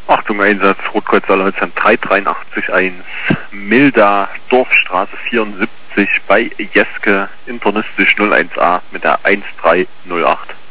Achtung, Einsatz, Rotkreuz Saarlandshand 3881, Milda, Dorfstraße 74 bei Jeske, internistisch 01A mit der 1308.